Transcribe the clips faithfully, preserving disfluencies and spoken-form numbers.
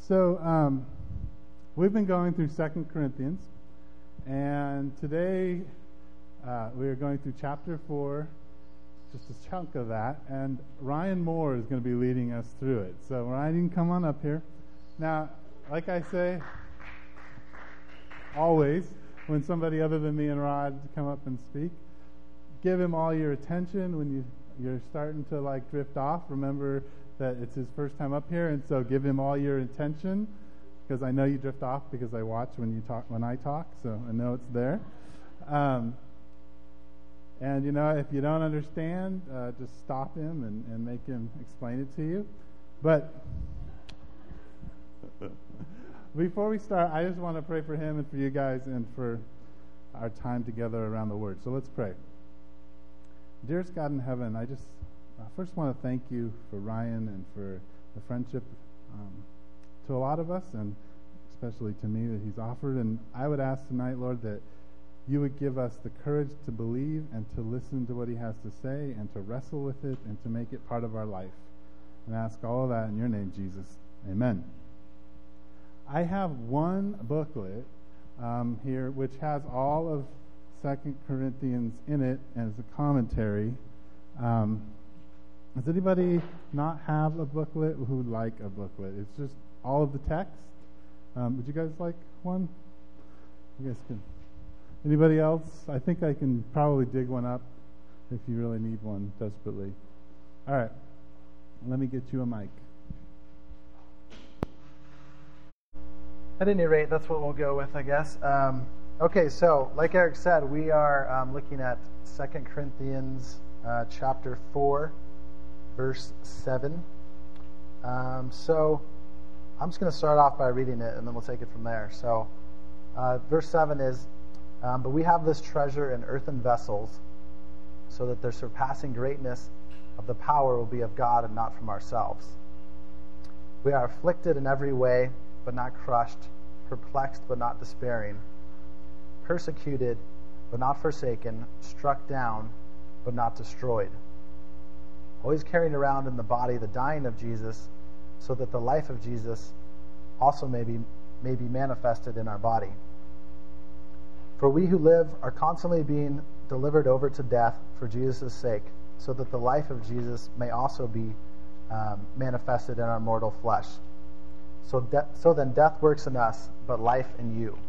So um, we've been going through Second Corinthians, and today uh, we are going through chapter four, just a chunk of that, and Ryan Moore is going to be leading us through it. So Ryan, you can come on up here. Now, like I say, always, when somebody other than me and Rod come up and speak, give him all your attention. When you, you're starting to like drift off, remember that it's his first time up here, and so give him all your attention, because I know you drift off because I watch when you talk when I talk, so I know it's there. Um, and you know, if you don't understand, uh, just stop him and, and make him explain it to you. But before we start, I just want to pray for him and for you guys and for our time together around the Word. So let's pray. Dearest God in heaven, I just I first want to thank you for Ryan and for the friendship um, to a lot of us, and especially to me, that he's offered. And I would ask tonight, Lord, that you would give us the courage to believe and to listen to what he has to say and to wrestle with it and to make it part of our life. And I ask all of that in your name, Jesus. Amen. I have one booklet um, here which has all of Second Corinthians in it as a commentary. Um, Does anybody not have a booklet who would like a booklet? It's just all of the text. Um, would you guys like one? You guys can. Anybody else? I think I can probably dig one up if you really need one desperately. All right. Let me get you a mic. At any rate, that's what we'll go with, I guess. Um, okay, so like Eric said, we are um, looking at Second Corinthians uh, chapter four. Verse seven. Um, so I'm just going to start off by reading it, and then we'll take it from there. So uh, verse seven is, um, but we have this treasure in earthen vessels, so that the surpassing greatness of the power will be of God and not from ourselves. We are afflicted in every way, but not crushed, perplexed, but not despairing, persecuted, but not forsaken, struck down, but not destroyed. Always carrying around in the body the dying of Jesus, so that the life of Jesus also may be, may be manifested in our body. For we who live are constantly being delivered over to death for Jesus' sake, so that the life of Jesus may also be um, manifested in our mortal flesh. So, de- so then death works in us, but life in you.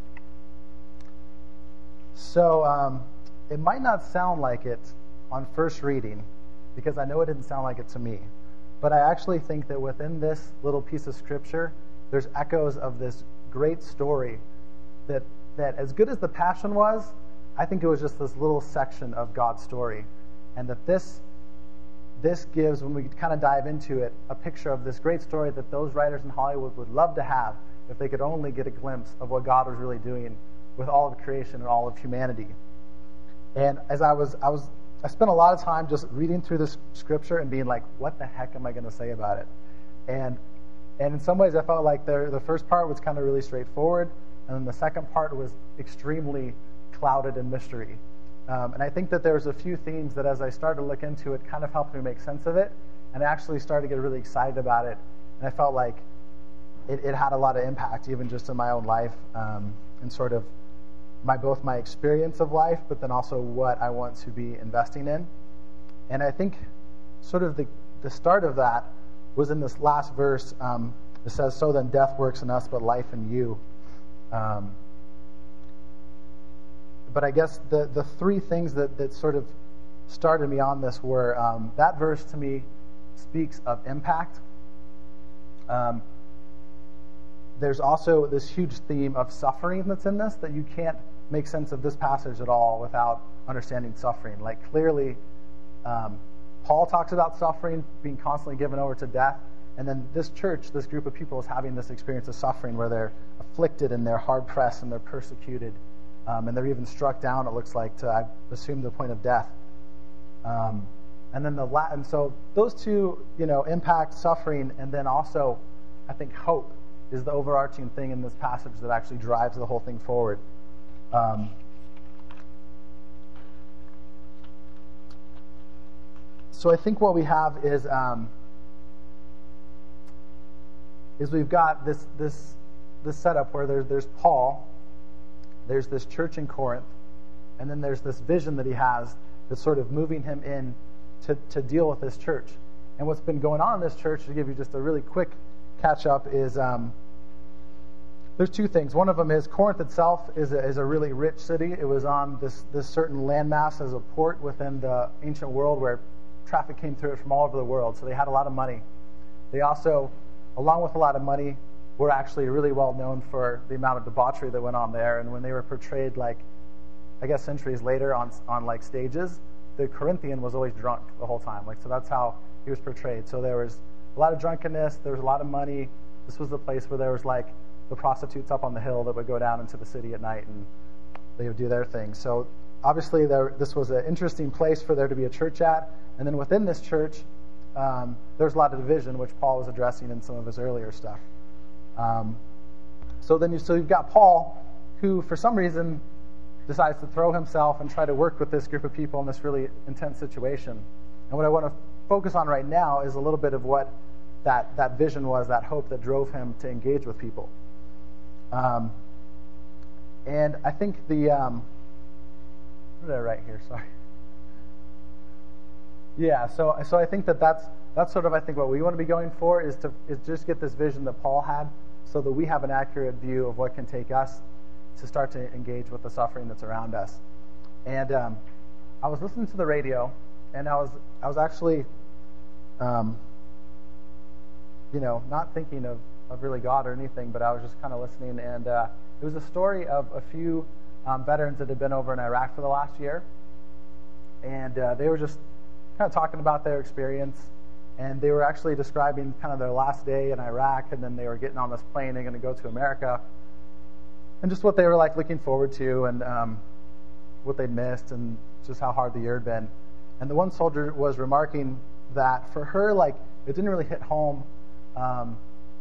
So um, it might not sound like it on first reading, because I know it didn't sound like it to me. But I actually think that within this little piece of Scripture, there's echoes of this great story that, that as good as the Passion was, I think it was just this little section of God's story. And that this, this gives, when we kind of dive into it, a picture of this great story that those writers in Hollywood would love to have if they could only get a glimpse of what God was really doing with all of creation and all of humanity. And as I was... I was I spent a lot of time just reading through this scripture and being like, what the heck am I going to say about it? And and in some ways I felt like the, the first part was kind of really straightforward, and then the second part was extremely clouded in mystery. Um, and I think that there's a few themes that as I started to look into it kind of helped me make sense of it, and I actually started to get really excited about it. And I felt like it, it had a lot of impact even just in my own life, um, and sort of my both my experience of life, but then also what I want to be investing in. And I think sort of the, the start of that was in this last verse. Um, it says, so then death works in us, but life in you. Um, but I guess the, the three things that, that sort of started me on this were, um, that verse to me speaks of impact. Um, There's also this huge theme of suffering that's in this, that you can't make sense of this passage at all without understanding suffering. Like clearly, um, Paul talks about suffering, being constantly given over to death, and then this church, this group of people is having this experience of suffering where they're afflicted and they're hard-pressed and they're persecuted, um, and they're even struck down, it looks like, to, I assume, the point of death. Um, and then the la- and so those two, you know, impact, suffering, and then also, I think, hope is the overarching thing in this passage that actually drives the whole thing forward. Um, so I think what we have is um, is we've got this this this setup where there's there's Paul, there's this church in Corinth, and then there's this vision that he has that's sort of moving him in to, to deal with this church. And what's been going on in this church, to give you just a really quick catch up, is um, there's two things. One of them is Corinth itself is a, is a really rich city. It was on this, this certain landmass as a port within the ancient world where traffic came through it from all over the world. So they had a lot of money. They also, along with a lot of money, were actually really well known for the amount of debauchery that went on there. And when they were portrayed, like, I guess centuries later on on like stages, the Corinthian was always drunk the whole time. Like, so that's how he was portrayed. So there was a lot of drunkenness. There was a lot of money. This was the place where there was like the prostitutes up on the hill that would go down into the city at night and they would do their thing. So obviously there, this was an interesting place for there to be a church at. And then within this church, um, there's a lot of division, which Paul was addressing in some of his earlier stuff. Um, so then you, so you've got Paul, who for some reason decides to throw himself and try to work with this group of people in this really intense situation. And what I want to focus on right now is a little bit of what that, that vision was, that hope that drove him to engage with people. Um, and I think the, um, what did I write here? Sorry. Yeah, so so I think that that's that's sort of I think what we want to be going for is to is just get this vision that Paul had, so that we have an accurate view of what can take us to start to engage with the suffering that's around us. And um, I was listening to the radio, and I was I was actually, um, you know, not thinking of, of really God or anything, but I was just kind of listening, and uh, it was a story of a few um, veterans that had been over in Iraq for the last year, and uh, they were just kind of talking about their experience, and they were actually describing kind of their last day in Iraq, and then they were getting on this plane and going to go to America, and just what they were like looking forward to, and um, what they'd missed, and just how hard the year had been. And the one soldier was remarking that for her, like, it didn't really hit home, um,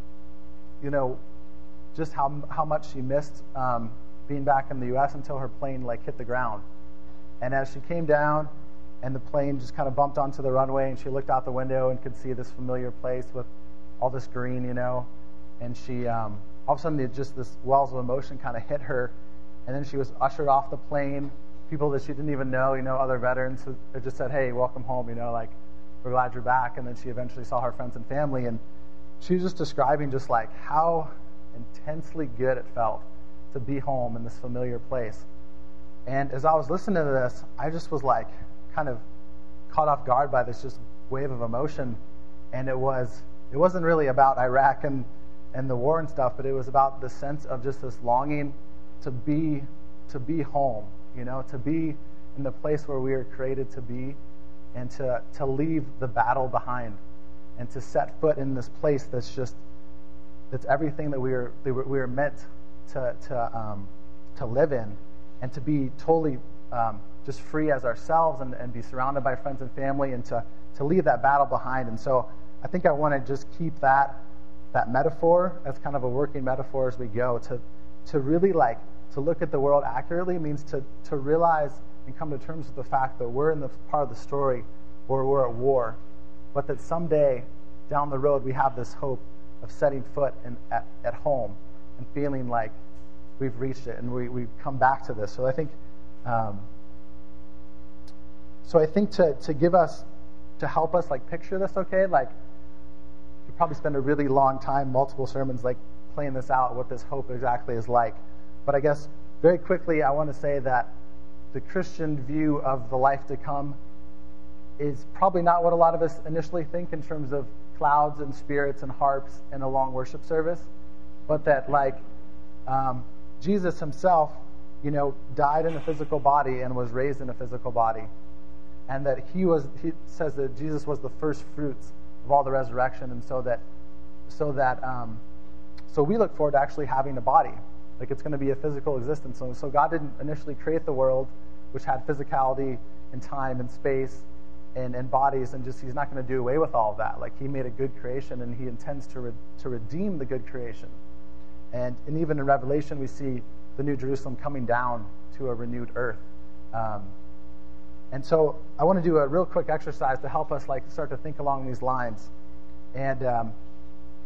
you know, just how how much she missed um, being back in the U S until her plane like hit the ground. And as she came down, and the plane just kind of bumped onto the runway, and she looked out the window and could see this familiar place with all this green, you know, and she, um, all of a sudden, it just this wells of emotion kind of hit her, and then she was ushered off the plane. People that she didn't even know, you know, other veterans who just said, "Hey, welcome home," you know, like, "We're glad you're back." And then she eventually saw her friends and family, and she was just describing just like how intensely good it felt to be home in this familiar place. And as I was listening to this, I just was like, kind of caught off guard by this just wave of emotion, and it was it wasn't really about Iraq and and the war and stuff, but it was about the sense of just this longing to be to be home, you know, to be in the place where we were created to be, and to to leave the battle behind, and to set foot in this place that's just that's everything that we were we were, we were meant to to um, to live in, and to be totally um, just free as ourselves, and, and be surrounded by friends and family, and to, to leave that battle behind. And so I think I want to just keep that that metaphor as kind of a working metaphor as we go. To to really like to look at the world accurately means to, to realize and come to terms with the fact that we're in the part of the story where we're at war, but that someday down the road we have this hope of setting foot in, at, at home and feeling like we've reached it, and we, we've come back to this. So I think um, So I think to, to give us, to help us like picture this, okay, like you probably spend a really long time, multiple sermons, like playing this out, what this hope exactly is like. But I guess very quickly I want to say that the Christian view of the life to come is probably not what a lot of us initially think in terms of clouds and spirits and harps and a long worship service, but that like um, Jesus himself, you know, died in a physical body and was raised in a physical body. And that he was, he says that Jesus was the first fruits of all the resurrection, and so that, so that, um, so we look forward to actually having a body, like it's going to be a physical existence. So, so God didn't initially create the world, which had physicality and time and space and, and bodies, and just He's not going to do away with all of that. Like He made a good creation, and He intends to re, to redeem the good creation. And and even in Revelation, we see the New Jerusalem coming down to a renewed earth. Um, And so I want to do a real quick exercise to help us like start to think along these lines. And um,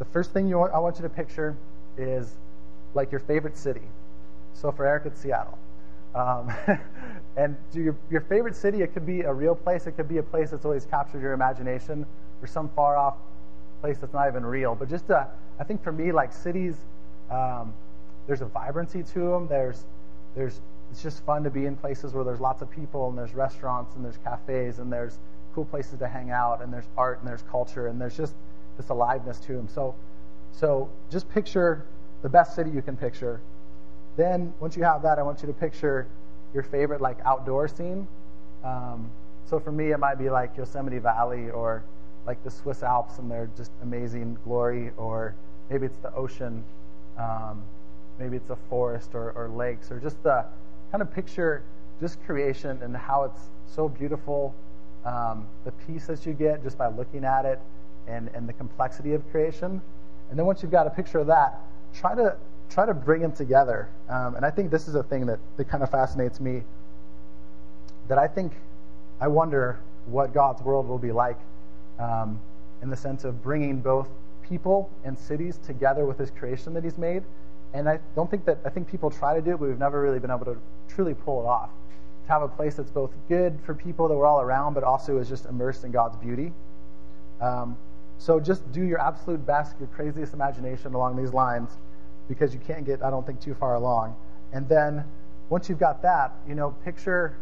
the first thing you want, I want you to picture is like your favorite city. So for Eric, it's Seattle. Um, and your, your favorite city, it could be a real place. It could be a place that's always captured your imagination, or some far off place that's not even real. But just, uh, I think for me, like cities, um, there's a vibrancy to them. There's, there's, it's just fun to be in places where there's lots of people, and there's restaurants, and there's cafes, and there's cool places to hang out, and there's art, and there's culture, and there's just this aliveness to them. So, so just picture the best city you can picture. Then, once you have that, I want you to picture your favorite like outdoor scene. Um, so for me, it might be like Yosemite Valley, or like the Swiss Alps and their just amazing glory, or maybe it's the ocean, um, maybe it's a forest or, or lakes, or just the kind of picture just creation and how it's so beautiful, um, the peace that you get just by looking at it, and, and the complexity of creation. And then once you've got a picture of that, try to try to bring them together. Um, and I think this is a thing that, that kind of fascinates me, that I think, I wonder what God's world will be like, um, in the sense of bringing both people and cities together with his creation that he's made. And I don't think that, I think people try to do it, but we've never really been able to truly pull it off. To have a place that's both good for people that we're all around, but also is just immersed in God's beauty. Um, so just do your absolute best, your craziest imagination along these lines, because you can't get, I don't think, too far along. And then once you've got that, you know, picture,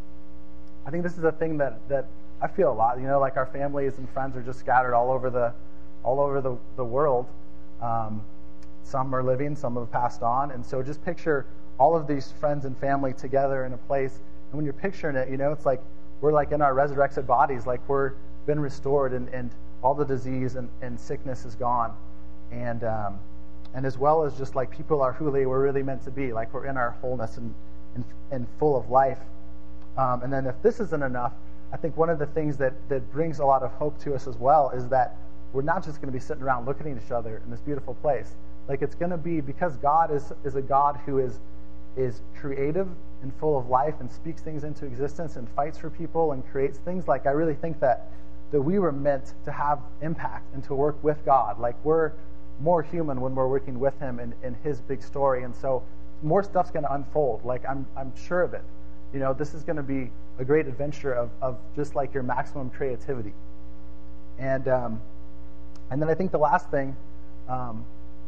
I think this is a thing that, that I feel a lot, you know, like our families and friends are just scattered all over the all over the, the world. Um, some are living, some have passed on. And so just picture all of these friends and family together in a place. And when you're picturing it, you know, it's like we're like in our resurrected bodies, like we're been restored, and, and all the disease and, and sickness is gone. And um, and as well as just like people are who they were really meant to be, like we're in our wholeness and, and, and full of life. Um, and then if this isn't enough, I think one of the things that, that brings a lot of hope to us as well is that we're not just going to be sitting around looking at each other in this beautiful place. Like it's going to be, because God is, is a God who is is creative and full of life and speaks things into existence and fights for people and creates things. Like I really think that, that we were meant to have impact and to work with God. Like we're more human when we're working with him in, in his big story. And so more stuff's going to unfold. Like I'm I'm sure of it. You know, this is going to be a great adventure of, of just like your maximum creativity. And um, and then I think the last thing, um,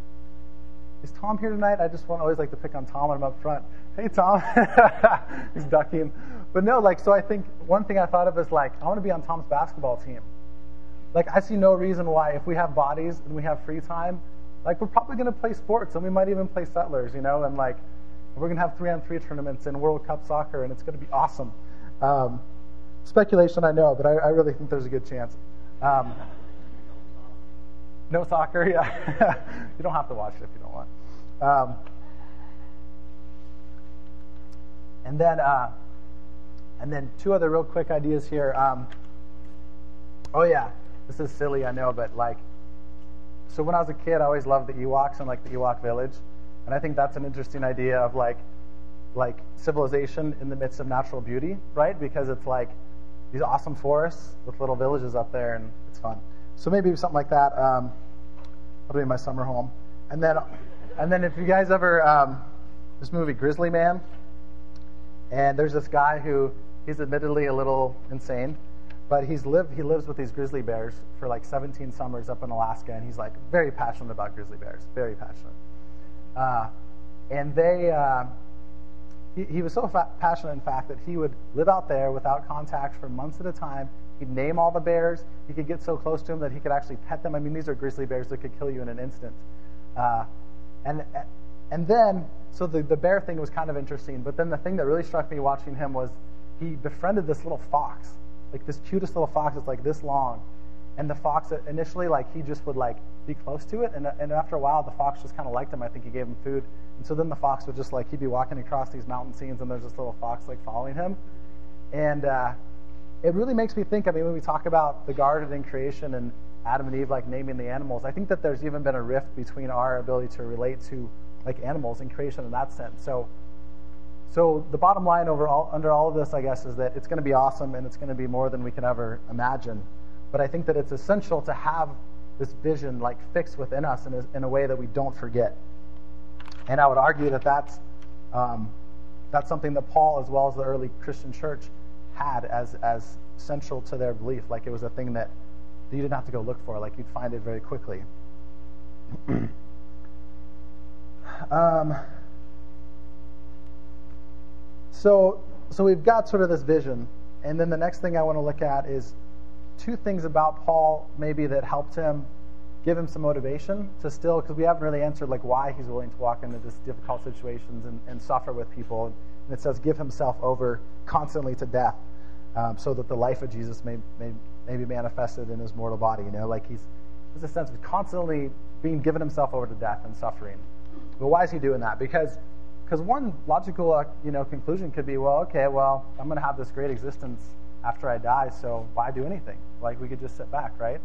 is Tom here tonight? I just want always like to pick on Tom when I'm up front. Hey, Tom. He's ducking. But no, like, so I think one thing I thought of is like, I want to be on Tom's basketball team. Like, I see no reason why, if we have bodies and we have free time, like, we're probably going to play sports, and we might even play Settlers, you know, and like, we're going to have three-on-three tournaments and World Cup soccer, and it's going to be awesome. Um, speculation, I know, but I, I really think there's a good chance. Um, no soccer, yeah. You don't have to watch it if you don't want. Um, and then, uh, and then two other real quick ideas here. Um, oh yeah, this is silly, I know, but like, so when I was a kid, I always loved the Ewoks and like the Ewok village, and I think that's an interesting idea of like, like civilization in the midst of natural beauty, right? Because it's like these awesome forests with little villages up there, and it's fun. So maybe something like that. Um, that'll be my summer home. And then, and then if you guys ever um, this movie Grizzly Man, and there's this guy who he's admittedly a little insane, but he's lived he lives with these grizzly bears for like seventeen summers up in Alaska, and he's like very passionate about grizzly bears, very passionate. Uh, and they. Uh, He, he was so fa- passionate, in fact, that he would live out there without contact for months at a time. He'd name all the bears. He could get so close to them that he could actually pet them. I mean, these are grizzly bears that could kill you in an instant. Uh, and and then, so the, the bear thing was kind of interesting. But then the thing that really struck me watching him was he befriended this little fox, like this cutest little fox that's like this long. And the fox, initially, like he just would like be close to it. And, and after a while, the fox just kind of liked him. I think he gave him food. And so then the fox would just like, he'd be walking across these mountain scenes, and there's this little fox like following him. And uh, it really makes me think, I mean, when we talk about the garden and creation and Adam and Eve like naming the animals, I think that there's even been a rift between our ability to relate to like animals and creation in that sense. So so the bottom line over all, under all of this, I guess, is that it's going to be awesome, and it's going to be more than we can ever imagine. But I think that it's essential to have this vision like fixed within us in a, in a way that we don't forget. And I would argue that that's um, that's something that Paul, as well as the early Christian church, had as as central to their belief. Like it was a thing that you didn't have to go look for. Like you'd find it very quickly. um, so so we've got sort of this vision, and then the next thing I want to look at is two things about Paul maybe that helped him, give him some motivation to still, because we haven't really answered like why he's willing to walk into this difficult situations and, and suffer with people. And it says give himself over constantly to death, um, so that the life of Jesus may, may may be manifested in his mortal body. You know, like he's there's a sense of constantly being given himself over to death and suffering. But why is he doing that? Because because one logical uh, you know conclusion could be, well, okay, well I'm going to have this great existence after I die, so why do anything? Like we could just sit back, right?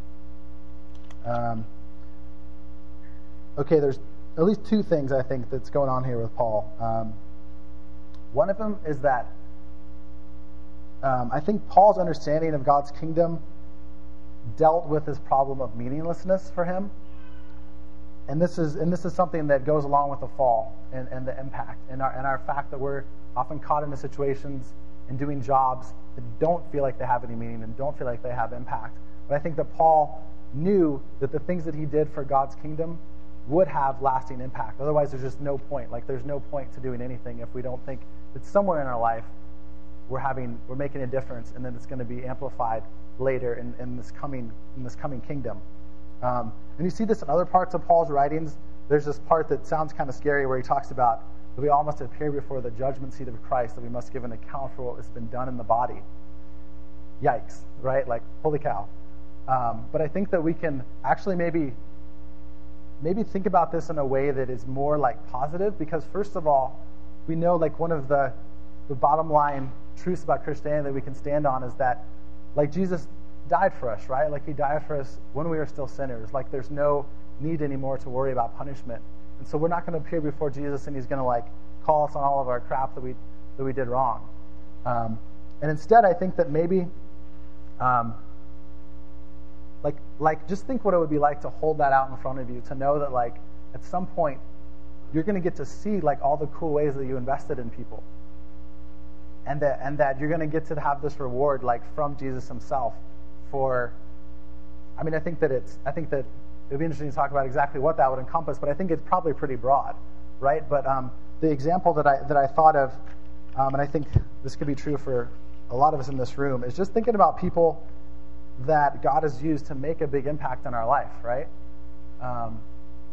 Um, okay, there's at least two things I think that's going on here with Paul. Um, one of them is that um, I think Paul's understanding of God's kingdom dealt with this problem of meaninglessness for him, and this is and this is something that goes along with the fall and, and the impact and our and our fact that we're often caught into situations and doing jobs that don't feel like they have any meaning and don't feel like they have impact. But I think that Paul knew that the things that he did for God's kingdom would have lasting impact. Otherwise, there's just no point. Like, there's no point to doing anything if we don't think that somewhere in our life we're having, we're making a difference, and then it's going to be amplified later in, in this coming in this coming kingdom. Um, and you see this in other parts of Paul's writings. There's this part that sounds kind of scary where he talks about that we all must appear before the judgment seat of Christ, that we must give an account for what has been done in the body. Yikes, right? Like, holy cow. Um, but I think that we can actually maybe maybe think about this in a way that is more like positive, because first of all, we know like one of the the bottom line truths about Christianity that we can stand on is that like Jesus died for us, right? Like he died for us when we were still sinners. Like there's no need anymore to worry about punishment. And so we're not going to appear before Jesus and he's going to like call us on all of our crap that we that we did wrong. Um, and instead, I think that maybe um, Like, like, just think what it would be like to hold that out in front of you, to know that, like, at some point, you're going to get to see, like, all the cool ways that you invested in people. And that, and that you're going to get to have this reward, like, from Jesus himself for, I mean, I think that it's, I think that it would be interesting to talk about exactly what that would encompass, but I think it's probably pretty broad, right? But um, the example that I, that I thought of, um, and I think this could be true for a lot of us in this room, is just thinking about people that God has used to make a big impact on our life, right? Um,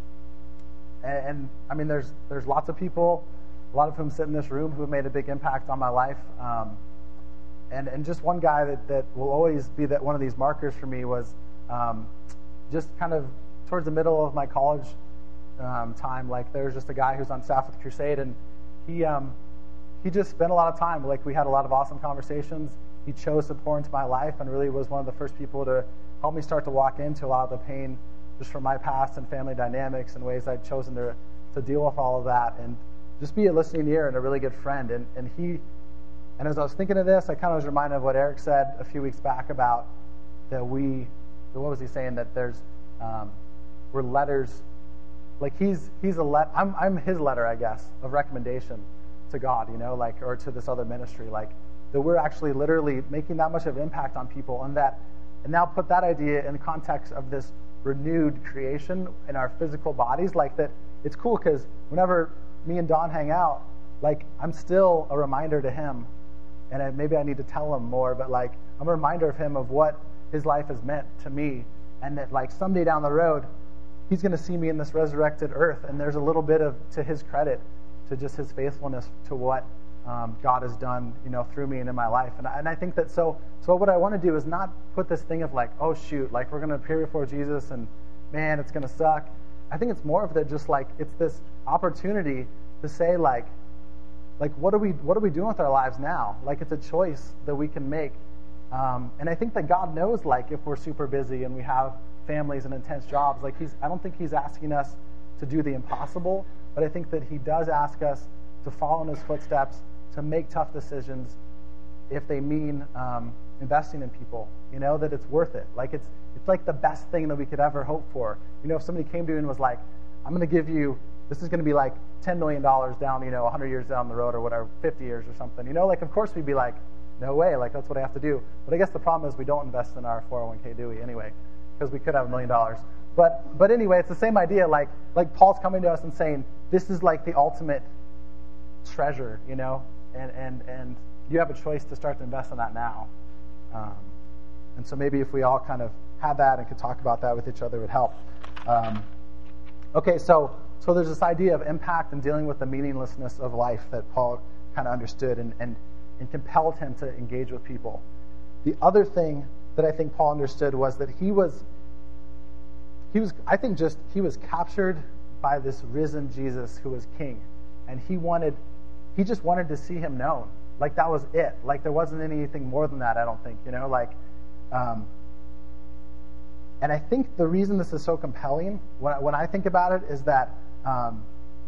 and, and I mean, there's there's lots of people, a lot of whom sit in this room, who have made a big impact on my life. Um, and and just one guy that, that will always be that one of these markers for me was um, just kind of towards the middle of my college um, time. Like there was just a guy who's on staff with Crusade, and he um, he just spent a lot of time. Like we had a lot of awesome conversations. He chose to pour into my life and really was one of the first people to help me start to walk into a lot of the pain just from my past and family dynamics and ways I'd chosen to to deal with all of that, and just be a listening ear and a really good friend. And, and he, and as I was thinking of this, I kind of was reminded of what Eric said a few weeks back about that we, what was he saying, that there's, um, we're letters, like he's, he's a let, I'm, I'm his letter, I guess, of recommendation to God, you know, like, or to this other ministry, like, that we're actually literally making that much of an impact on people, and that, and now put that idea in the context of this renewed creation in our physical bodies, like that it's cool because whenever me and Don hang out, like I'm still a reminder to him, and I, maybe I need to tell him more, but like I'm a reminder of him of what his life has meant to me, and that like someday down the road, he's going to see me in this resurrected earth, and there's a little bit of, to his credit, to just his faithfulness to what Um, God has done, you know, through me and in my life. And I, and I think that so, so what I want to do is not put this thing of like, oh shoot, like we're going to appear before Jesus and man, it's going to suck. I think it's more of that, just like, it's this opportunity to say like, like what are we, what are we doing with our lives now? Like it's a choice that we can make. Um, and I think that God knows, like if we're super busy and we have families and intense jobs, like he's, I don't think he's asking us to do the impossible, but I think that he does ask us to follow in his footsteps, to make tough decisions if they mean um, investing in people, you know, that it's worth it. Like it's it's like the best thing that we could ever hope for. You know, if somebody came to you and was like, I'm going to give you, this is going to be like ten million dollars down, you know, one hundred years down the road or whatever, fifty years or something. You know, like, of course we'd be like, no way, like, that's what I have to do. But I guess the problem is we don't invest in our four oh one k, do we, anyway? Because we could have a million dollars. But but anyway, it's the same idea. Like like Paul's coming to us and saying, this is like the ultimate treasure, you know, and and and you have a choice to start to invest in that now. Um, and so maybe if we all kind of had that and could talk about that with each other, it would help. Um, okay, so so there's this idea of impact and dealing with the meaninglessness of life that Paul kind of understood and, and, and compelled him to engage with people. The other thing that I think Paul understood was that he was, he was, I think just, he was captured by this risen Jesus who was king. And he wanted, he just wanted to see him known. Like that was it. Like there wasn't anything more than that, I don't think, you know, like, um, and I think the reason this is so compelling, when, when I think about it, is that um,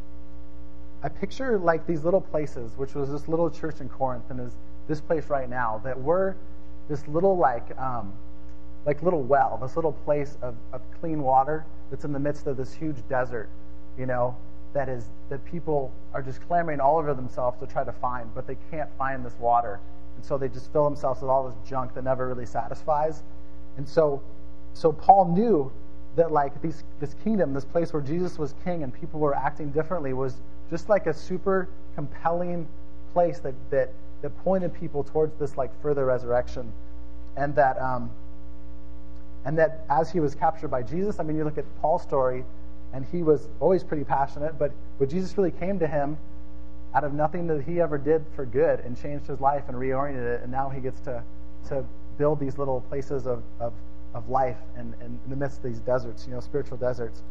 I picture like these little places, which was this little church in Corinth and is this place right now, that were this little like um, like little well, this little place of, of clean water that's in the midst of this huge desert, you know, that is that people are just clamoring all over themselves to try to find, but they can't find this water. And so they just fill themselves with all this junk that never really satisfies. And so so Paul knew that like these, this kingdom, this place where Jesus was king and people were acting differently, was just like a super compelling place that that, that pointed people towards this like further resurrection. And that um, and that as he was captured by Jesus, I mean, you look at Paul's story, and he was always pretty passionate, but, but Jesus really came to him out of nothing that he ever did for good and changed his life and reoriented it, and now he gets to to build these little places of, of, of life in, in the midst of these deserts, you know, spiritual deserts.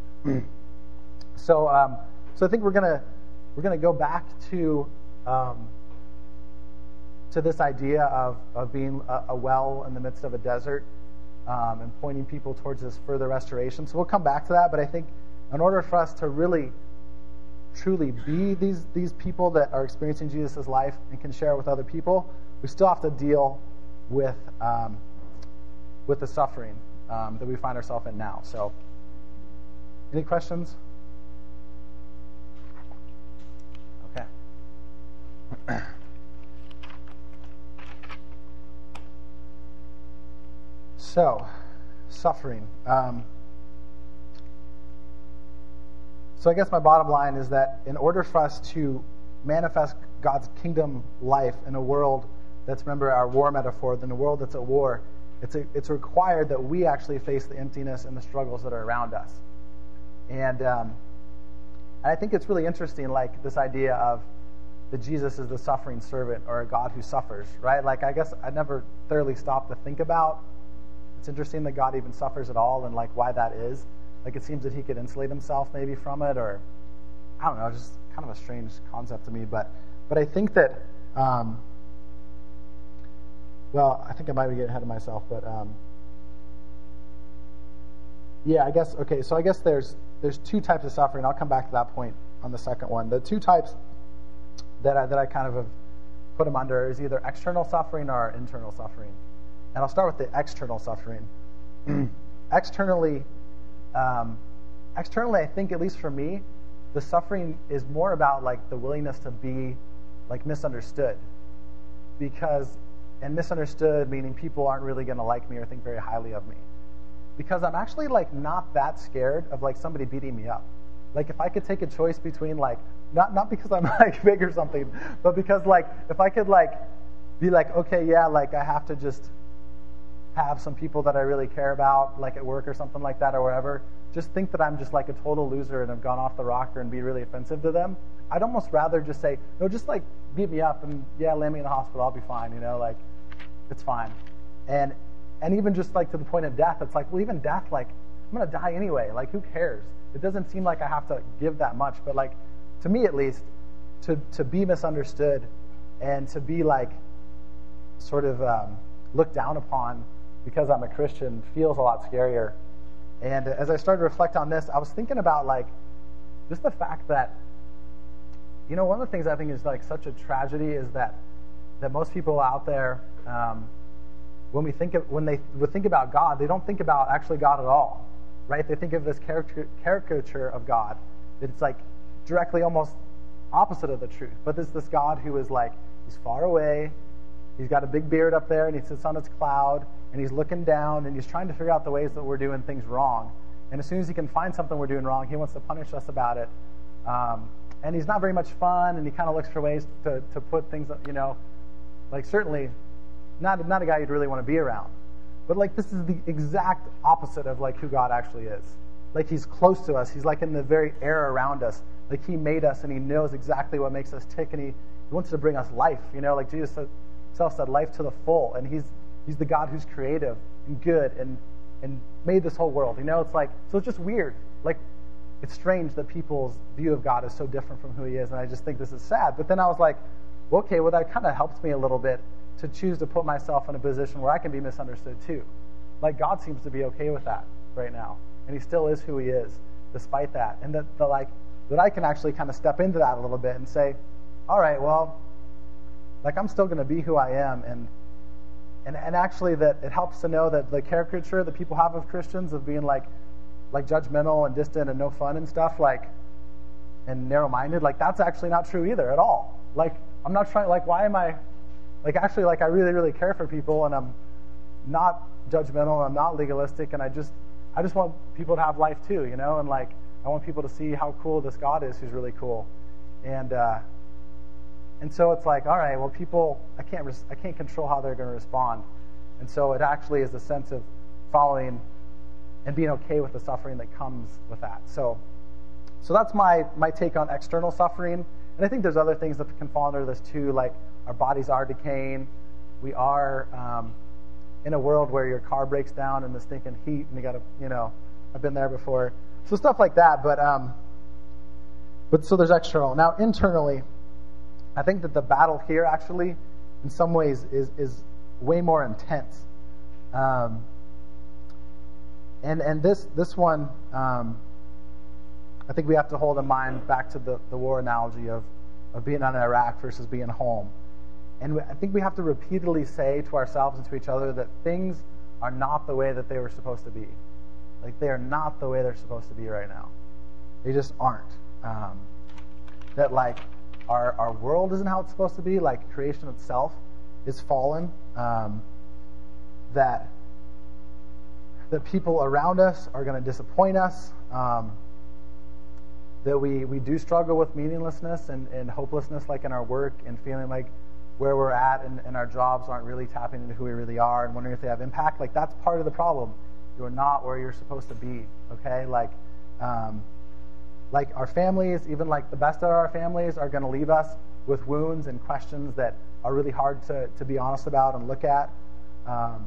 so um, so I think we're gonna we're gonna go back to um, to this idea of, of being a, a well in the midst of a desert, um, and pointing people towards this further restoration. So we'll come back to that, but I think in order for us to really truly be these these people that are experiencing Jesus' life and can share it with other people, we still have to deal with um, with the suffering um, that we find ourselves in now. So, any questions? Okay. So, suffering. Um, so I guess my bottom line is that in order for us to manifest God's kingdom life in a world that's, remember our war metaphor, in a world that's at war, it's a, it's required that we actually face the emptiness and the struggles that are around us. And, um, and I think it's really interesting, like this idea of that Jesus is the suffering servant or a God who suffers, right? Like I guess I never thoroughly stopped to think about. It's interesting that God even suffers at all and like why that is. Like it seems that he could insulate himself maybe from it, or I don't know, just kind of a strange concept to me. But but I think that, um, well, I think I might be getting ahead of myself, but um, yeah, I guess, okay, so I guess there's there's two types of suffering. I'll come back to that point on the second one. The two types that I, that I kind of have put them under is either external suffering or internal suffering. And I'll start with the external suffering. externally, um, externally, I think, at least for me, the suffering is more about like the willingness to be like misunderstood, because, and misunderstood meaning people aren't really going to like me or think very highly of me, because I'm actually like not that scared of like somebody beating me up. Like if I could take a choice between like not not because I'm like big or something, but because like if I could like be like, okay, yeah, like I have to just have some people that I really care about, like at work or something like that or wherever, just think that I'm just like a total loser and have gone off the rocker and be really offensive to them. I'd almost rather just say, no, just like beat me up and yeah, land me in the hospital, I'll be fine, you know, like it's fine. And and even just like to the point of death, it's like, well, even death, like I'm going to die anyway, like who cares? It doesn't seem like I have to give that much, but like to me at least, to, to be misunderstood and to be like sort of um, looked down upon because I'm a Christian feels a lot scarier. And as I started to reflect on this, I was thinking about like just the fact that, you know, one of the things I think is like such a tragedy is that that most people out there, um, when we think of, when they would think about God, they don't think about actually God at all, right? They think of this caricature, caricature of God that it's like directly almost opposite of the truth. But there's this God who is like, he's far away, he's got a big beard up there, and he sits on his cloud, and he's looking down, and he's trying to figure out the ways that we're doing things wrong. And as soon as he can find something we're doing wrong, he wants to punish us about it. Um, and he's not very much fun, and he kind of looks for ways to, to put things, you know, like certainly not, not a guy you'd really want to be around. But like this is the exact opposite of like who God actually is. Like he's close to us. He's like in the very air around us. Like he made us, and he knows exactly what makes us tick, and he, he wants to bring us life. You know, like Jesus himself said, life to the full. And he's he's the God who's creative and good and and made this whole world. You know, it's like, so it's just weird. Like, it's strange that people's view of God is so different from who he is, and I just think this is sad. But then I was like, well, okay, well, that kind of helps me a little bit to choose to put myself in a position where I can be misunderstood too. Like, God seems to be okay with that right now, and he still is who he is, despite that. And that, the, like, that I can actually kind of step into that a little bit and say, all right, well, like, I'm still going to be who I am, and And, and actually that it helps to know that the caricature that people have of Christians of being like like judgmental and distant and no fun and stuff, like, and narrow-minded, like that's actually not true either at all. Like, I'm not trying, like, why am I, like, actually, like, I really, really care for people, and I'm not judgmental, and I'm not legalistic, and I just, I just want people to have life too, you know, and like, I want people to see how cool this God is who's really cool. And, uh, And so it's like, all right, well, people, I can't, res- I can't control how they're going to respond. And so it actually is a sense of following and being okay with the suffering that comes with that. So, so that's my my take on external suffering. And I think there's other things that can fall under this too, like our bodies are decaying. We are um, in a world where your car breaks down in the stinking heat, and you got to, you know, I've been there before. So stuff like that. But um, but so there's external. Now internally, I think that the battle here actually, in some ways, is is way more intense. Um, and and this this one, um, I think we have to hold in mind back to the, the war analogy of, of being in Iraq versus being home. And we, I think we have to repeatedly say to ourselves and to each other that things are not the way that they were supposed to be. Like, they are not the way they're supposed to be right now. They just aren't. Um, that, like, Our our world isn't how it's supposed to be. Like, creation itself is fallen. Um, that the people around us are going to disappoint us. Um, that we, we do struggle with meaninglessness and, and hopelessness, like in our work, and feeling like where we're at and, and our jobs aren't really tapping into who we really are, and wondering if they have impact. Like, that's part of the problem. You're not where you're supposed to be. Okay, like. Um, Like our families, even like the best of our families, are going to leave us with wounds and questions that are really hard to, to be honest about and look at. Um,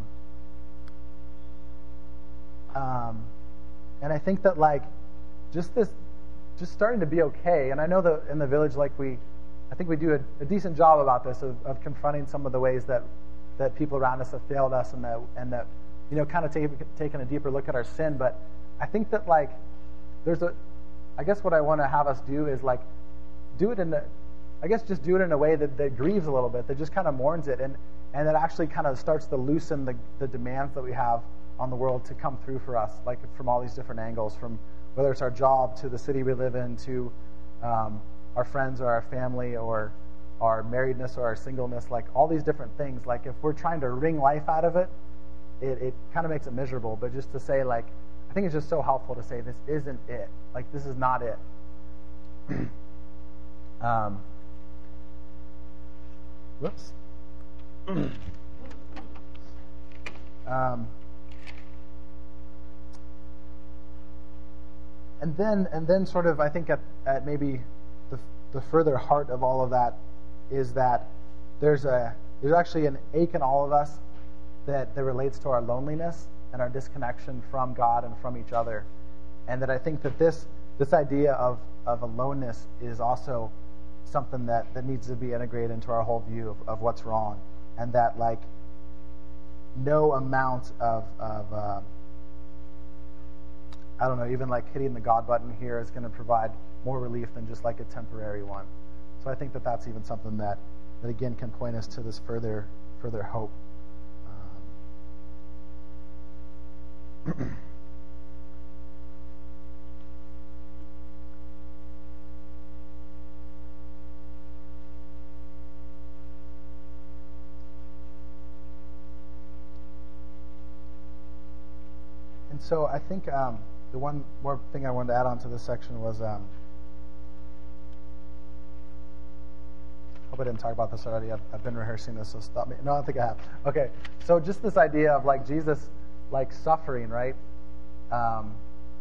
um, and I think that like just this, just starting to be okay. And I know that in the village, like we, I think we do a, a decent job about this of, of confronting some of the ways that, that people around us have failed us, and that and that you know kind of take, taking a deeper look at our sin. But I think that like there's a I guess what I want to have us do is like do it in a, I guess just do it in a way that, that grieves a little bit, that just kind of mourns it, and, and that actually kind of starts to loosen the, the demands that we have on the world to come through for us, like from all these different angles, from whether it's our job to the city we live in to um, our friends or our family or our marriedness or our singleness, like all these different things. Like if we're trying to wring life out of it, it, it kind of makes it miserable. But just to say like, I think it's just so helpful to say this isn't it. Like, this is not it. um, whoops. um, and then, and then, sort of, I think at, at maybe the the further heart of all of that is that there's a there's actually an ache in all of us that that relates to our loneliness and our disconnection from God and from each other. And that I think that this this idea of, of aloneness is also something that, that needs to be integrated into our whole view of, of what's wrong. And that, like, no amount of, of uh, I don't know, even like hitting the God button here is going to provide more relief than just like a temporary one. So I think that that's even something that, that again, can point us to this further further hope. Um, And so I think um, the one more thing I wanted to add on to this section was, um, hope I didn't talk about this already. I've, I've been rehearsing this, so stop me. No, I don't think I have. Okay, so just this idea of like Jesus, like suffering, right? Um,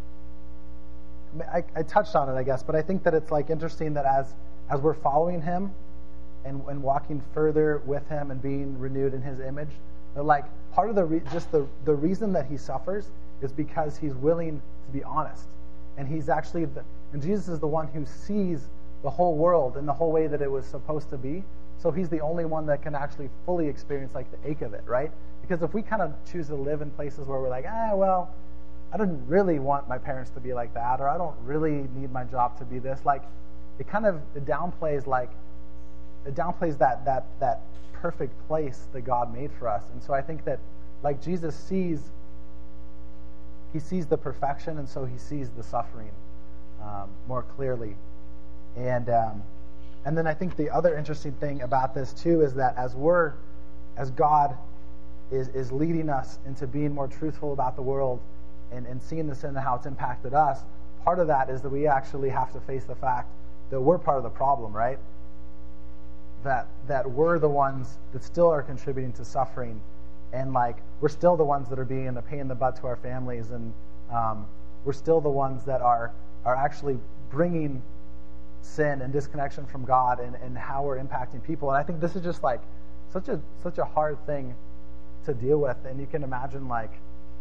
I, I touched on it, I guess, but I think that it's like interesting that as as we're following him and, and walking further with him and being renewed in his image, that like part of the re- just the the reason that he suffers is because he's willing to be honest, and he's actually the, and Jesus is the one who sees the whole world in the whole way that it was supposed to be. So he's the only one that can actually fully experience like the ache of it, right? Because if we kind of choose to live in places where we're like, ah, well, I don't really want my parents to be like that, or I don't really need my job to be this, like it kind of it downplays like it downplays that that that perfect place that God made for us. And so I think that like Jesus sees he sees the perfection, and so he sees the suffering um, more clearly. And um, and then I think the other interesting thing about this too is that as we're as God is is leading us into being more truthful about the world and, and seeing the sin and how it's impacted us, part of that is that we actually have to face the fact that we're part of the problem, right? That that we're the ones that still are contributing to suffering, and like we're still the ones that are being a pain in the butt to our families, and um, we're still the ones that are are actually bringing sin and disconnection from God, and, and how we're impacting people. And I think this is just like such a such a hard thing to deal with. And you can imagine, like,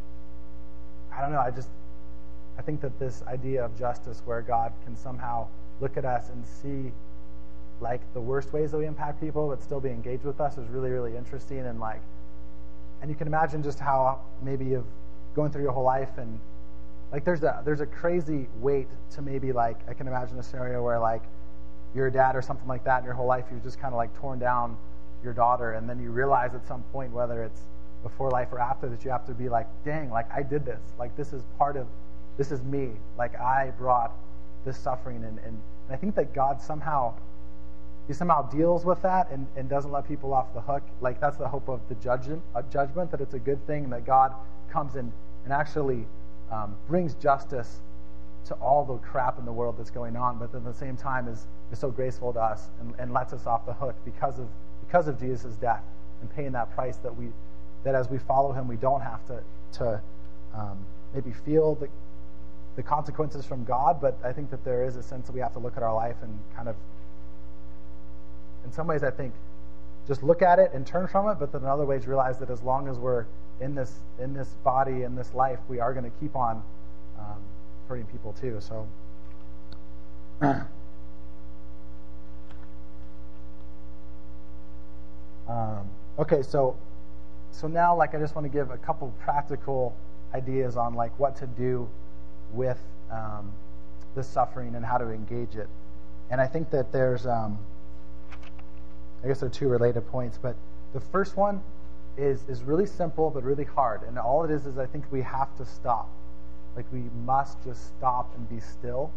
I don't know, I just I think that this idea of justice where God can somehow look at us and see like the worst ways that we impact people but still be engaged with us is really, really interesting. And like and you can imagine just how maybe you've going through your whole life, and like there's a there's a crazy weight to maybe like I can imagine a scenario where like you're a dad or something like that, and your whole life you've just kind of like torn down your daughter, and then you realize at some point, whether it's before life or after, that you have to be like, dang, like I did this, like this is part of this is me, like I brought this suffering, and and, and I think that God somehow he somehow deals with that and, and doesn't let people off the hook. Like that's the hope of the judgment, uh, judgment that it's a good thing, and that God comes in and actually Um, brings justice to all the crap in the world that's going on, but at the same time is, is so graceful to us and, and lets us off the hook because of because of Jesus' death and paying that price, that we that as we follow him we don't have to to um, maybe feel the the consequences from God, but I think that there is a sense that we have to look at our life and kind of in some ways I think just look at it and turn from it, but then in other ways realize that as long as we're in this in this body, in this life, we are going to keep on um, hurting people too. So, um, okay, so so now, like, I just want to give a couple practical ideas on like what to do with um, this suffering and how to engage it. And I think that there's, um, I guess there are two related points, but the first one is is really simple but really hard, and all it is is I think we have to stop. Like we must just stop and be still.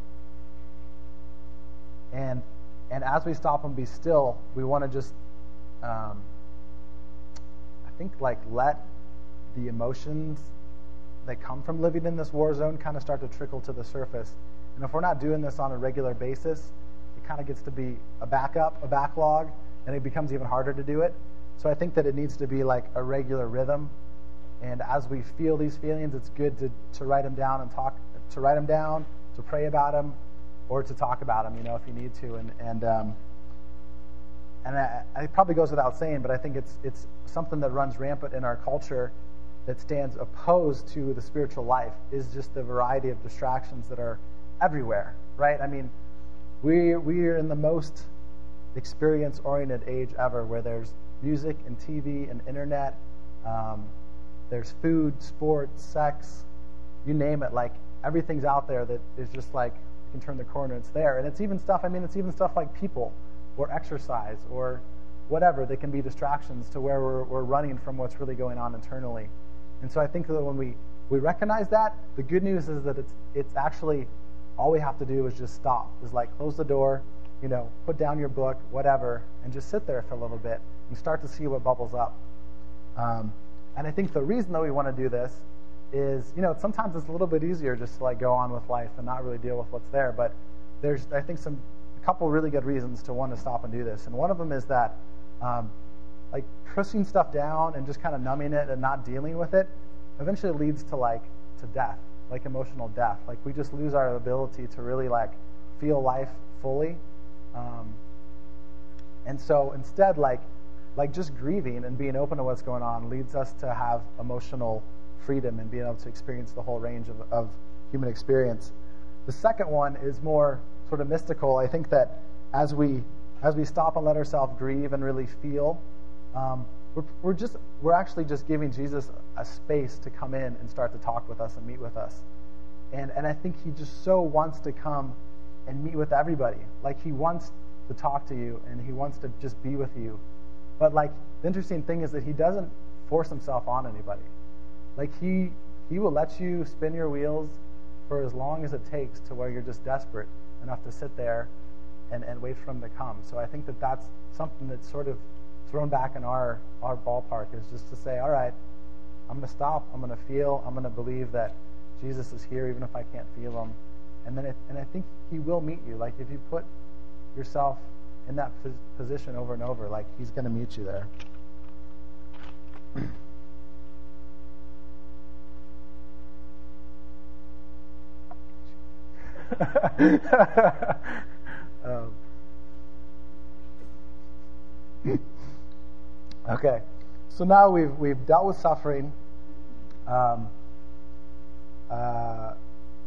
And and as we stop and be still, we want to just, um, I think, like let the emotions that come from living in this war zone kind of start to trickle to the surface. And if we're not doing this on a regular basis, it kind of gets to be a backup, a backlog, and it becomes even harder to do it. So I think that it needs to be like a regular rhythm, and as we feel these feelings, it's good to, to write them down and talk, to write them down, to pray about them, or to talk about them, you know, if you need to. And and um, and I, it probably goes without saying, but I think it's it's something that runs rampant in our culture that stands opposed to the spiritual life is just the variety of distractions that are everywhere, right? I mean, we we are in the most experience-oriented age ever, where there's music and T V and internet, um, there's food, sports, sex, you name it. Like everything's out there that is just like you can turn the corner, it's there. And it's even stuff, I mean, it's even stuff like people or exercise or whatever that can be distractions to where we're, we're running from what's really going on internally. And so I think that when we we recognize that. The good news is that it's it's actually all we have to do is just stop. Is like close the door, you know, put down your book, whatever, and just sit there for a little bit and start to see what bubbles up. Um, and I think the reason that we want to do this is, you know, sometimes it's a little bit easier just to like go on with life and not really deal with what's there. But there's, I think, some a couple really good reasons to want to stop and do this. And one of them is that, um, like, pushing stuff down and just kind of numbing it and not dealing with it eventually leads to like to death, like emotional death. Like we just lose our ability to really like feel life fully. Um, and so instead, like like just grieving and being open to what's going on leads us to have emotional freedom and being able to experience the whole range of, of human experience. The second one is more sort of mystical. I think that as we as we stop and let ourselves grieve and really feel, um, we're, we're just we're actually just giving Jesus a space to come in and start to talk with us and meet with us. And and I think he just so wants to come and meet with everybody. Like he wants to talk to you and he wants to just be with you. But like the interesting thing is that he doesn't force himself on anybody. Like he he will let you spin your wheels for as long as it takes to where you're just desperate enough to sit there and, and wait for him to come. So I think that that's something that's sort of thrown back in our, our ballpark, is just to say, all right, I'm going to stop, I'm going to feel, I'm going to believe that Jesus is here even if I can't feel him. And then it, and I think he will meet you. Like if you put yourself in that position over and over, like he's going to meet you there. um, okay, so now we've we've dealt with suffering. Um, uh,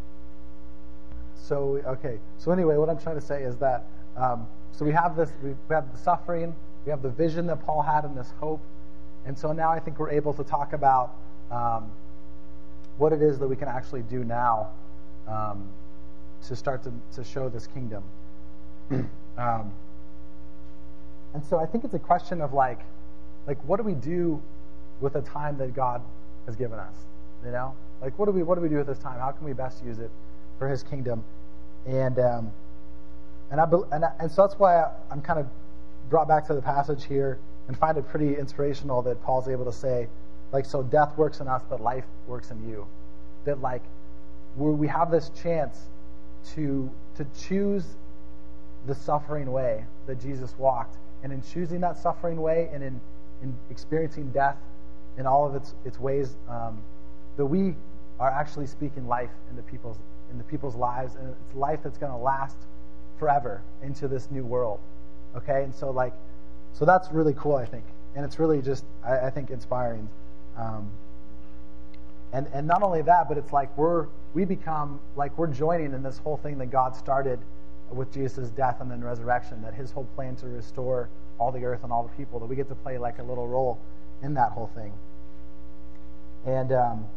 so okay, so anyway, what I'm trying to say is that um, so we have this, we have the suffering, we have the vision that Paul had and this hope, and so now I think we're able to talk about um, what it is that we can actually do now. Um, to start to, to show this kingdom. um, and so I think it's a question of like, like what do we do with the time that God has given us? You know, like what do we what do we do with this time? How can we best use it for His kingdom? And um, and I and I, and so that's why I, I'm kind of brought back to the passage here and find it pretty inspirational that Paul's able to say, like, so death works in us, but life works in you. That like where we have this chance to to choose the suffering way that Jesus walked, and in choosing that suffering way and in, in experiencing death in all of its its ways, um, that we are actually speaking life into people's into people's lives, and it's life that's going to last forever into this new world. Okay, and so like so that's really cool, I think, and it's really just I, I think inspiring. Um, And and not only that, but it's like we're we become like we're joining in this whole thing that God started with Jesus' death and then resurrection, that his whole plan to restore all the earth and all the people, that we get to play like a little role in that whole thing. And um,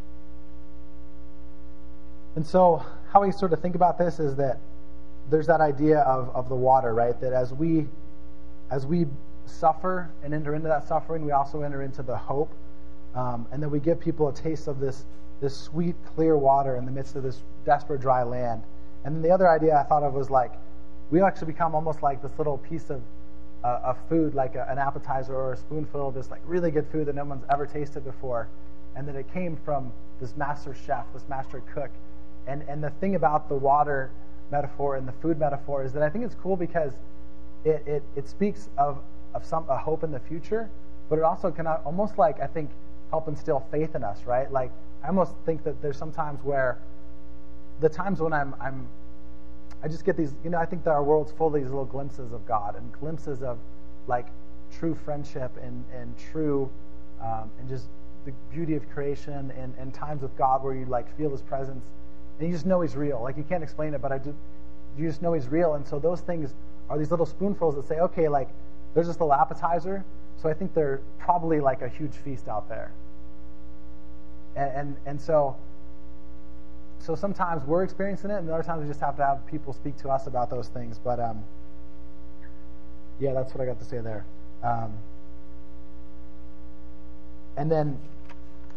and so how we sort of think about this is that there's that idea of, of the water, right? That as we as we suffer and enter into that suffering, we also enter into the hope. Um, and then we give people a taste of this this sweet, clear water in the midst of this desperate, dry land. And then the other idea I thought of was like, we actually become almost like this little piece of uh, of food, like a, an appetizer or a spoonful of this like really good food that no one's ever tasted before. And that it came from this master chef, this master cook. And and the thing about the water metaphor and the food metaphor is that I think it's cool because it it, it speaks of, of some a hope in the future, but it also can almost like, I think, help instill faith in us, right? Like I almost think that there's some times where the times when I'm I'm I just get these, you know, I think that our world's full of these little glimpses of God and glimpses of like true friendship and, and true um, and just the beauty of creation and, and times with God where you like feel his presence and you just know he's real. Like you can't explain it, but I do you just know he's real. And so those things are these little spoonfuls that say, okay, like there's this little appetizer. So I think they're probably like a huge feast out there. And, and and so so sometimes we're experiencing it, and other times we just have to have people speak to us about those things. But um, yeah, that's what I got to say there. Um, and then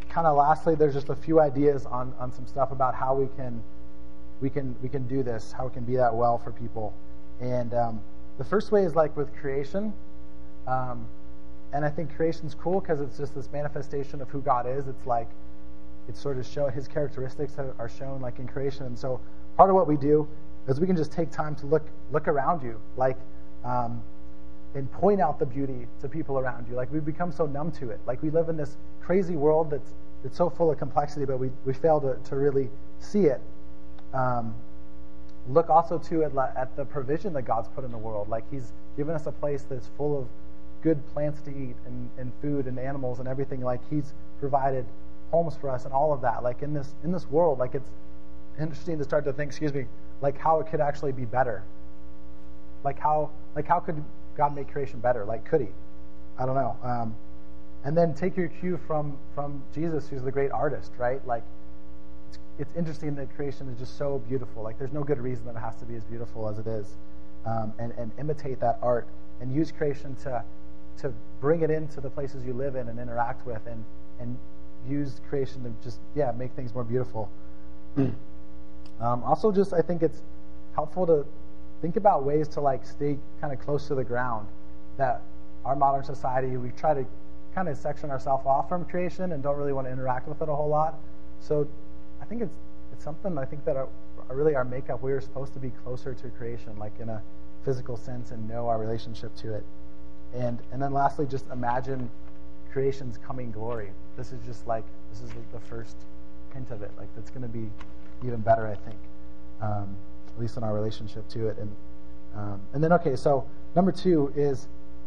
kind of lastly, there's just a few ideas on, on some stuff about how we can we can we can do this, how we can be that well for people. And um, the first way is like with creation. Um, and I think creation's cool because it's just this manifestation of who God is. It's like it's sort of show his characteristics are shown like in creation. And so part of what we do is we can just take time to look look around you, like um, and point out the beauty to people around you. Like we become so numb to it. Like we live in this crazy world that's that's so full of complexity, but we, we fail to, to really see it. Um, look also too at, at the provision that God's put in the world. Like he's given us a place that's full of good plants to eat and, and food and animals and everything. Like he's provided homes for us and all of that. Like in this in this world, like it's interesting to start to think, excuse me, like how it could actually be better. Like how like how could God make creation better? Like could he? I don't know. Um, and then take your cue from from Jesus, who's the great artist, right? Like it's, it's interesting that creation is just so beautiful. Like there's no good reason that it has to be as beautiful as it is. Um, and, and imitate that art and use creation to to bring it into the places you live in and interact with, and and use creation to just yeah make things more beautiful. um, also, just I think it's helpful to think about ways to like stay kind of close to the ground. That our modern society, we try to kind of section ourselves off from creation and don't really want to interact with it a whole lot. So I think it's it's something I think that our, really our makeup, we are supposed to be closer to creation, like in a physical sense, and know our relationship to it. And and then lastly, just imagine creation's coming glory. This is just like, this is the first hint of it. Like that's going to be even better, I think, um, at least in our relationship to it. And um, and then, okay, so number two is,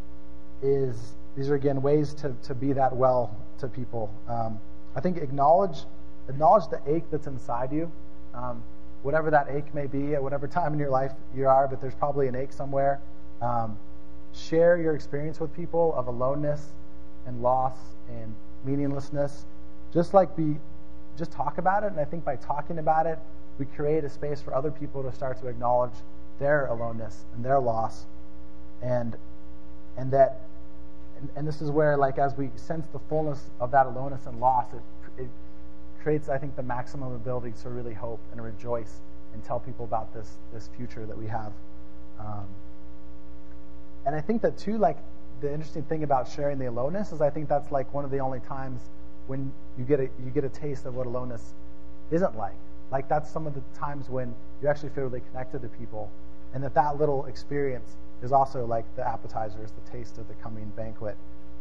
is these are, again, ways to, to be that well to people. Um, I think acknowledge acknowledge the ache that's inside you. Um, whatever that ache may be, at whatever time in your life you are, but there's probably an ache somewhere. Um, share your experience with people of aloneness and loss and meaninglessness. Just like be, just talk about it. And I think by talking about it, we create a space for other people to start to acknowledge their aloneness and their loss. And and that, and, and this is where, like, as we sense the fullness of that aloneness and loss, it, it creates, I think, the maximum ability to really hope and rejoice and tell people about this this future that we have. Um, and I think that too, like, the interesting thing about sharing the aloneness is I think that's like one of the only times when you get a you get a taste of what aloneness isn't like. Like that's some of the times when you actually feel really connected to people, and that that little experience is also like the appetizer, is the taste of the coming banquet.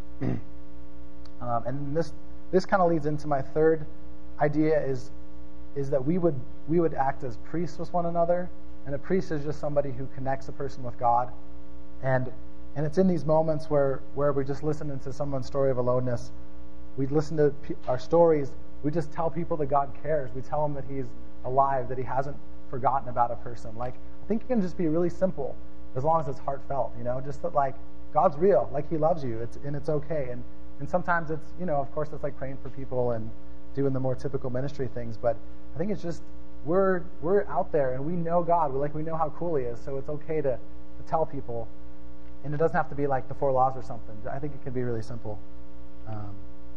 um, and this this kind of leads into my third idea is is that we would we would act as priests with one another, and a priest is just somebody who connects a person with God, and and it's in these moments where where we just listen to someone's story of aloneness, we listen to pe- our stories, we just tell people that God cares, we tell them that He's alive, that He hasn't forgotten about a person. Like I think it can just be really simple as long as it's heartfelt, you know, just that like God's real, like He loves you, it's and it's okay. And and sometimes it's, you know, of course it's like praying for people and doing the more typical ministry things, but I think it's just we're we're out there and we know God, we're like we know how cool He is, so it's okay to, to tell people, and it doesn't have to be like the four laws or something. I think it can be really simple. Um,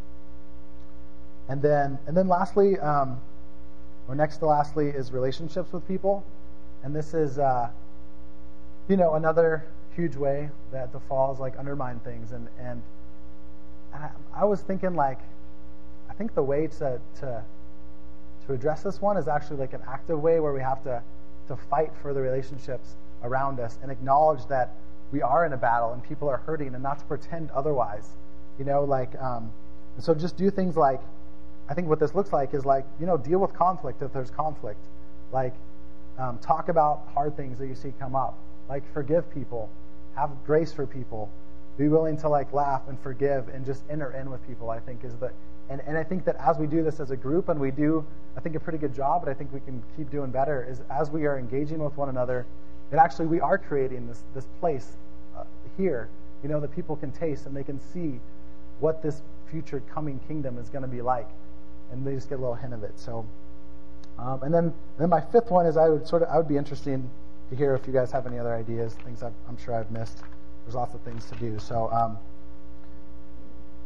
and then and then lastly, um, or next to lastly, is relationships with people, and this is uh, you know another huge way that the falls like undermine things, and and I, I was thinking like. I think the way to, to to address this one is actually like an active way where we have to, to fight for the relationships around us and acknowledge that we are in a battle and people are hurting, and not to pretend otherwise. You know, like, um, and so just do things like, I think what this looks like is like, you know, deal with conflict if there's conflict. Like, um, talk about hard things that you see come up. Like, forgive people. Have grace for people. Be willing to like laugh and forgive and just enter in with people, I think is the... And, and I think that as we do this as a group, and we do, I think, a pretty good job, but I think we can keep doing better, is as we are engaging with one another, that actually we are creating this this place uh, here, you know, that people can taste and they can see what this future coming kingdom is going to be like. And they just get a little hint of it. So, um, and then and then my fifth one is I would sort of, I would be interested to hear if you guys have any other ideas, things I've, I'm sure I've missed. There's lots of things to do. So, um,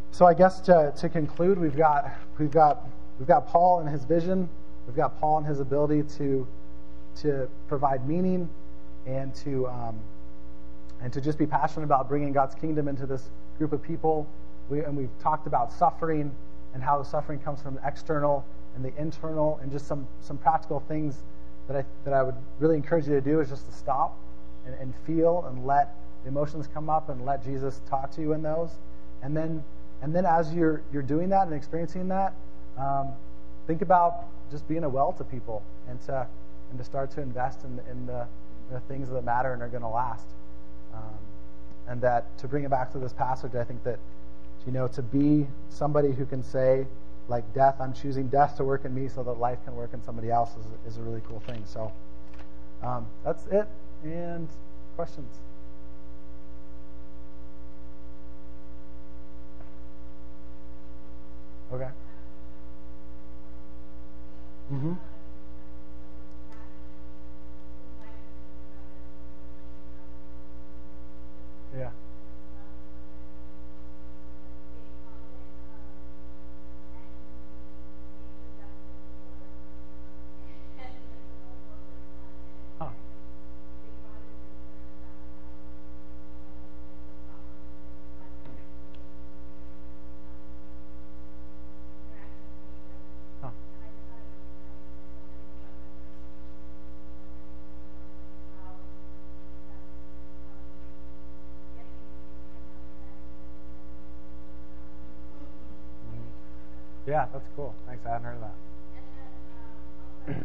so I guess to, to conclude, we've got we've got we've got Paul and his vision. We've got Paul and his ability to to provide meaning and to um, and to just be passionate about bringing God's kingdom into this group of people. We, and we've talked about suffering and how the suffering comes from the external and the internal, and just some, some practical things that I that I would really encourage you to do is just to stop and, and feel and let the emotions come up and let Jesus talk to you in those. And then and then as you're you're doing that and experiencing that, um, think about just being a well to people and to and to start to invest in, in the, the things that matter and are going to last. Um, and that to bring it back to this passage, I think that, you know, to be somebody who can say, like death, I'm choosing death to work in me so that life can work in somebody else is, is a really cool thing. So um, that's it. And questions? Okay. Mm-hmm. Yeah. Huh. Huh. Yeah, that's cool. Thanks. I hadn't heard of that.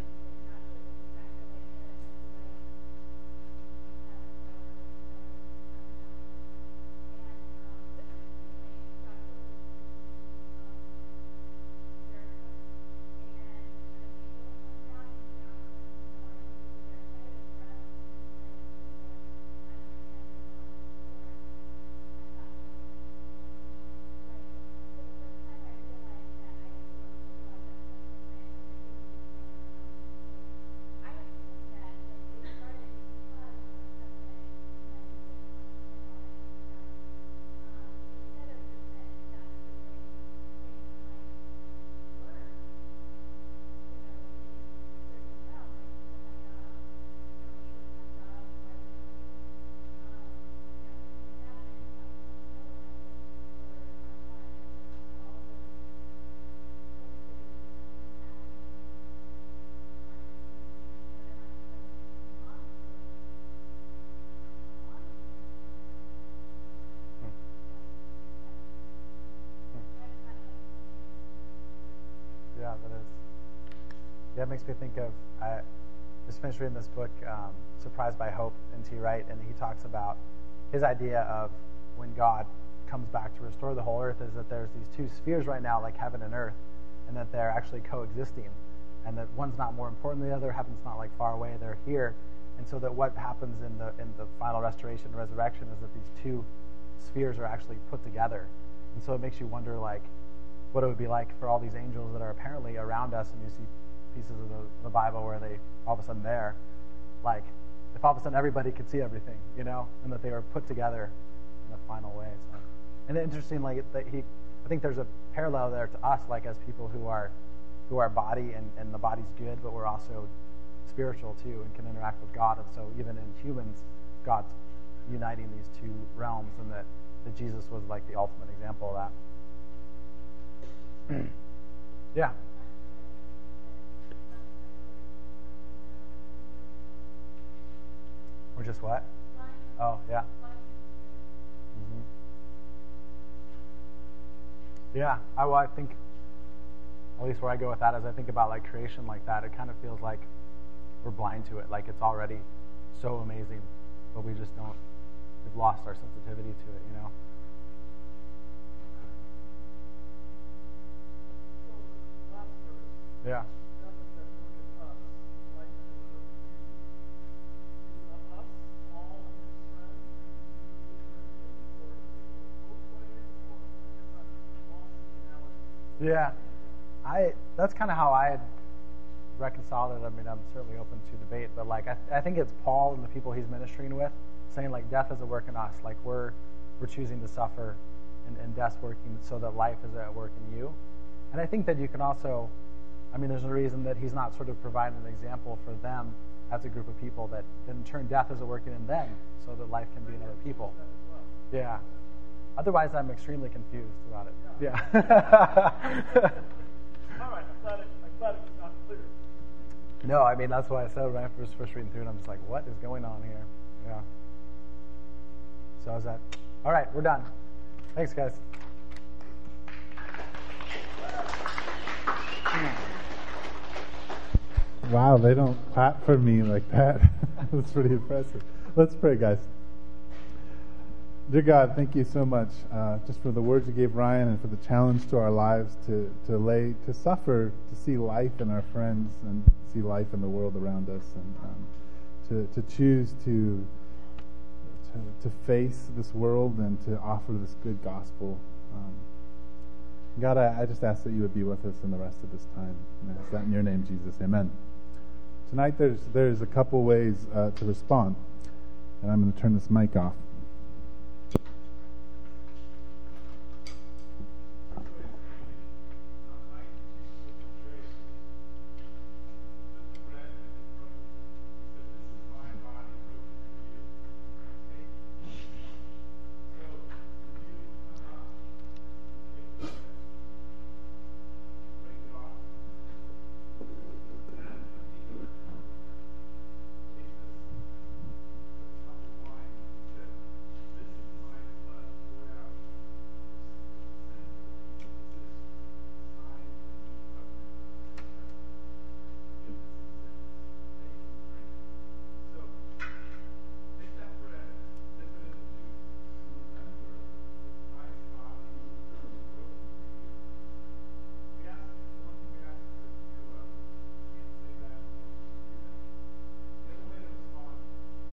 Yeah, that is. Yeah, it makes me think of, I just finished reading this book, um, Surprised by Hope, N T Wright, and he talks about his idea of when God comes back to restore the whole earth is that there's these two spheres right now, like heaven and earth, and that they're actually coexisting, and that one's not more important than the other, heaven's not like far away, they're here, and so that what happens in the in the final restoration and resurrection is that these two spheres are actually put together, and so it makes you wonder, like, what it would be like for all these angels that are apparently around us, and you see pieces of the, the Bible where they all of a sudden there, like if all of a sudden everybody could see everything, you know, and that they were put together in a final way. So, and interesting, like that he, I think there's a parallel there to us, like as people who are, who are body and, and the body's good, but we're also spiritual too and can interact with God. And so even in humans, God's uniting these two realms, and that, that Jesus was like the ultimate example of that. Yeah. Or just what? Oh, yeah. Mm-hmm. Yeah. I, well, I think, at least where I go with that is I think about like creation like that. It kind of feels like we're blind to it. Like it's already so amazing, but we just don't, we've lost our sensitivity to it, you know? Yeah. Yeah. I that's kind of how I had reconciled it. I mean, I'm certainly open to debate, but like I, I think it's Paul and the people he's ministering with saying like death is a work in us. Like we're we're choosing to suffer and, and death's working so that life is at work in you. And I think that you can also, I mean, there's a reason that he's not sort of providing an example for them as a group of people, that in turn death is working in them so that life can be in other people. Yeah. Otherwise, I'm extremely confused about it. Yeah. All right. I'm glad it, I'm glad it was not clear. No, I mean, that's what I said when I was first reading through it. I'm just like, what is going on here? Yeah. So how's that? All right, we're done. Thanks, guys. Wow, they don't clap for me like that. That's pretty impressive. Let's pray, guys. Dear God, thank you so much uh, just for the words you gave Ryan and for the challenge to our lives to, to lay, to suffer, to see life in our friends and see life in the world around us, and um, to, to choose to, to to face this world and to offer this good gospel. Um, God, I, I just ask that you would be with us in the rest of this time. And I ask that in your name, Jesus. Amen. Tonight there's there's a couple ways uh, to respond, and I'm going to turn this mic off.